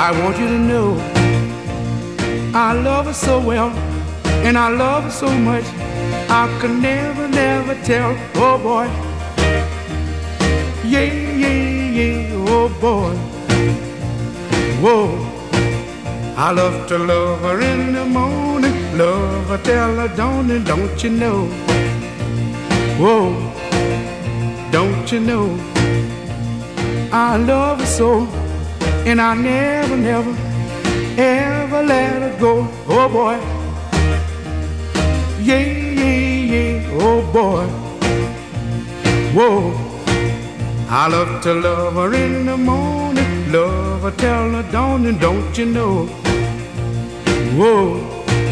I want you to know I love her so well, and I love her so much I could never, never tell. Oh boy, yeah, yeah, yeah, oh boy, whoa. I love to love her in the morning, love her till the dawn, and don't you know, whoa, don't you know, I love her so, and I never, never, ever let her go. Oh boy, yeah, yeah, yeah, oh boy, whoa. I love to love her in the morning, love her till the dawn, and don't you know, whoa.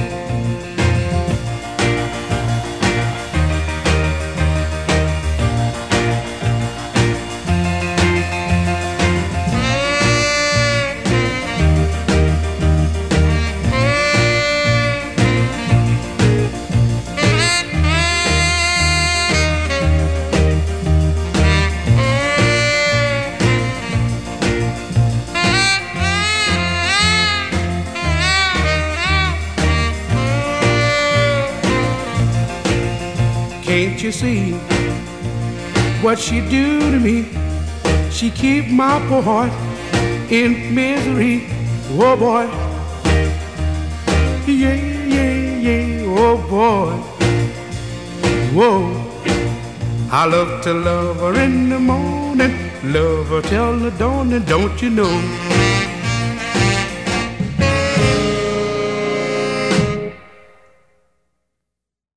Can't you see what she do to me? She keep my poor heart in misery. Oh boy, yeah, yeah, yeah, oh boy, whoa. I love to love her in the morning, love her till the dawn, and don't you know,